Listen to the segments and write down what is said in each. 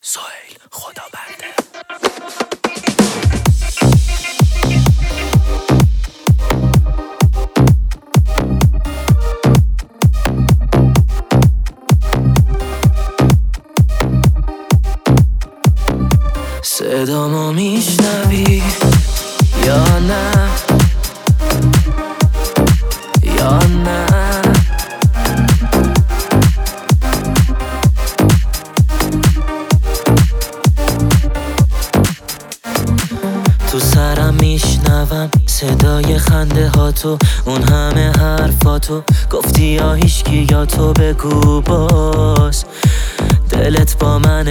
سهیل خدابنده. صدامو میشنوی یا نه یا نه؟ تو سرم میشنوم صدای خنده ها تو، اون همه حرفاتو گفتی یا هیچکی یا تو بگو باز دلت با من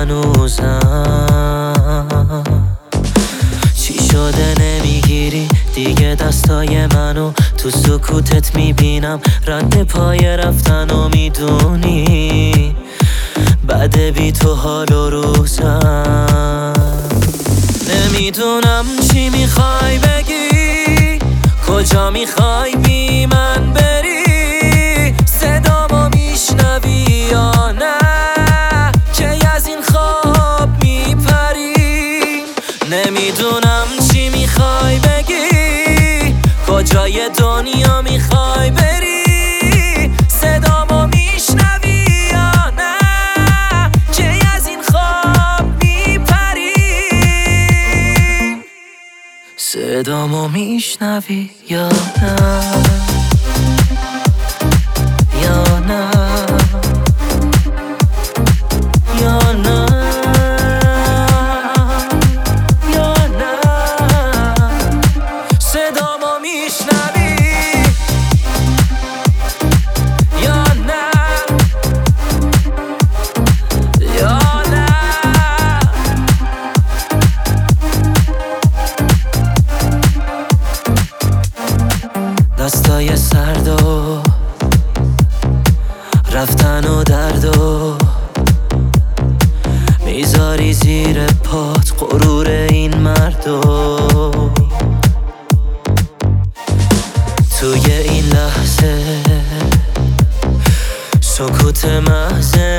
هنوزم. چی شده نمیگیری دیگه دستای منو؟ تو سکوتت میبینم رد پای رفتنو، میدونی بعد بی تو حال و روزم. نمیدونم چی میخوای بگی، کجا میخوای بی من بری. صدامو میشنوی یا نه که از این خواب میپری؟ نمیدونم چی میخوای بگی، کجای دنیا میخوای بری. صدامو میشنوی یا نه که از این خواب میپری؟ صدامو میشنوی یا نه یا نه یا نه یا نه؟ صدامو میشنوی یا نه یا نه؟ دستای سرد و رفتن و درد و میذاری زیر پات غرور این مردو. توی این لحظه سکوت محض